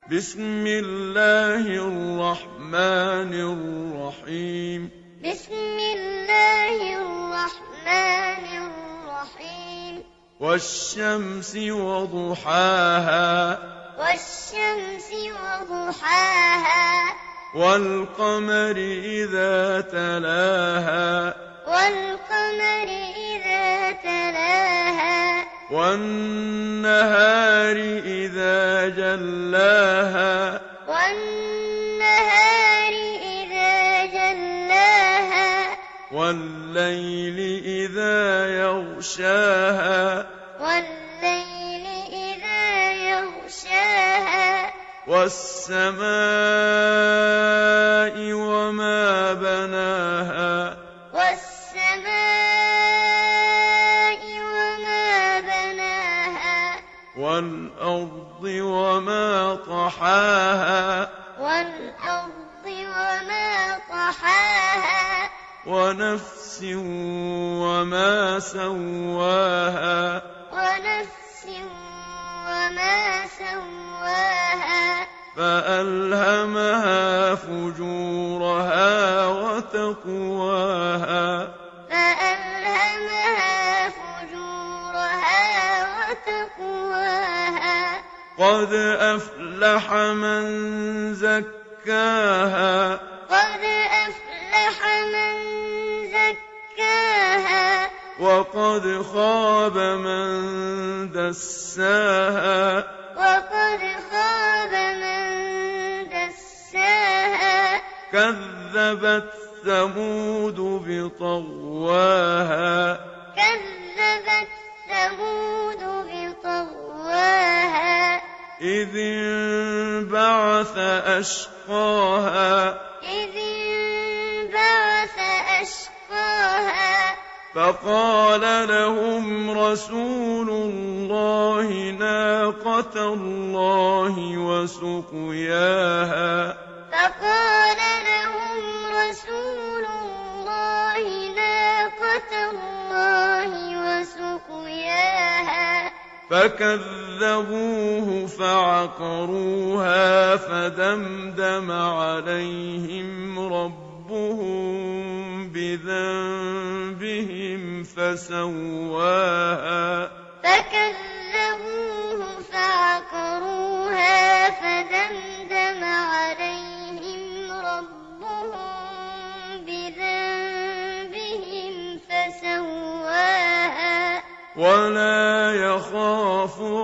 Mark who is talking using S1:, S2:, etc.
S1: بسم الله الرحمن الرحيم.
S2: بسم الله الرحمن الرحيم.
S1: والشمس وضحاها.
S2: والشمس وضحاها.
S1: والقمر إذا تلاها.
S2: والقمر إذا تلاها.
S1: والنهار إذا جلاها.
S2: والنهار إذا جلاها.
S1: والليل إذا يغشاها.
S2: والليل إذا يغشاها.
S1: والسماء وما بناها.
S2: والسماء وما بناها.
S1: والأرض وما طحاها.
S2: والأرض وما طحاها.
S1: ونفس وما سواها.
S2: ونفس وما سواها.
S1: فألهمها فجورها وتقواها.
S2: فألهمها فجورها وتقواها.
S1: قد أفلح من زكاها.
S2: قد أفلح من زكاها.
S1: وقد خاب من دساها.
S2: وقد خاب من دساها.
S1: كذبت ثمود بطغواها.
S2: كذبت ثمود بطغواها.
S1: إذ انبعث أشقاها.
S2: إذ انبعث أشقاها.
S1: فقال لهم رسول الله ناقة الله وسقياها.
S2: فقال لهم رسول الله ناقة الله وسقياها.
S1: فكذبوه فعقروها فدمدم عليهم ربهم بذنبهم فسواها.
S2: فكذبوه فعقروها فدمدم عليهم ربهم بذنبهم فسواها.
S1: ولا يخاف